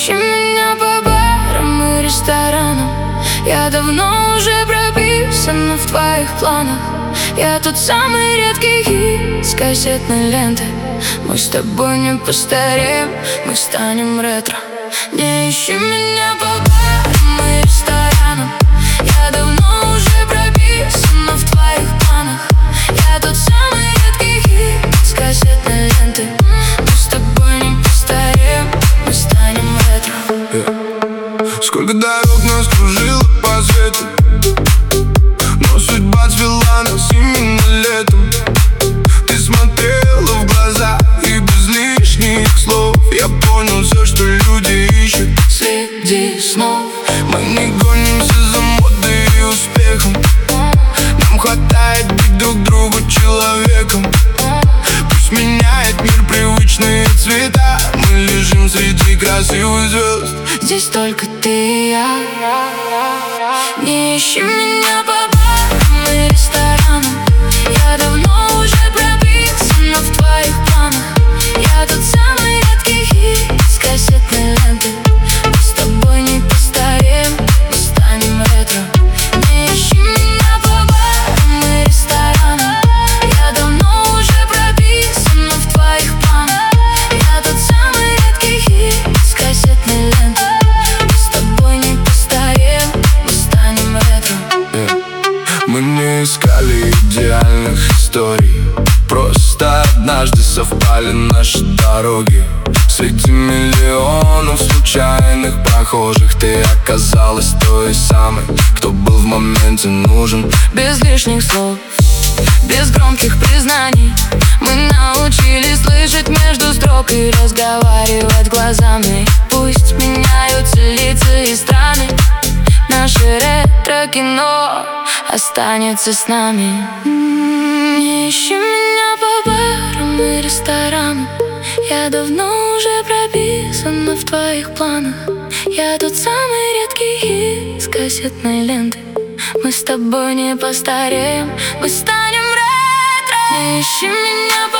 ищи меня по барам и ресторанам. Я давно уже прописана в твоих планах. Я тот самый редкий хит с кассетной ленты. Мы с тобой не постареем, мы станем ретро. Не ищи меня по барам и ресторанам. Я давно уже прописана в твоих планах. Я тот самый редкий хит с кассетной ленты. Мы с тобой не постареем, мы станем ретро. Сколько дорог нас кружило по свету, но судьба свела нас именно летом. Ты смотрела в глаза и без лишних слов я понял все, что люди ищут среди снов. Мы не гонимся за модой и успехом. Нам хватает быть друг другу человеком. Пусть меняет мир привычные цвета. Мы лежим среди красивых звезд. Здесь только ты и я. Не ищи меня по барам и ресторанам. Я давно уже прописана в твоих планах. Я тот самый редкий хит с кассетной ленты. Мы с тобой не постареем, мы станем ретро. Не ищи меня по барам и ресторанам. Я давно уже прописана в твоих планах. Я тот самый редкий хит с кассетной ленты. Мы с тобой не постареем, мы станем ретро. Мы не искали идеальных историй, просто однажды совпали наши дороги. Среди миллионов случайных прохожих ты оказалась той самой, кто был в моменте нужен. Без лишних слов, без громких признаний, мы научились слышать между строк и разговаривать глазами. Пусть меняются лица и страны, наше ретро-кино останется с нами. Не ищи меня по барам и ресторанам. Я давно уже прописана в твоих планах. Я тот самый редкий хит с кассетной ленты. Мы с тобой не постареем, мы станем ретро. Не ищи меня по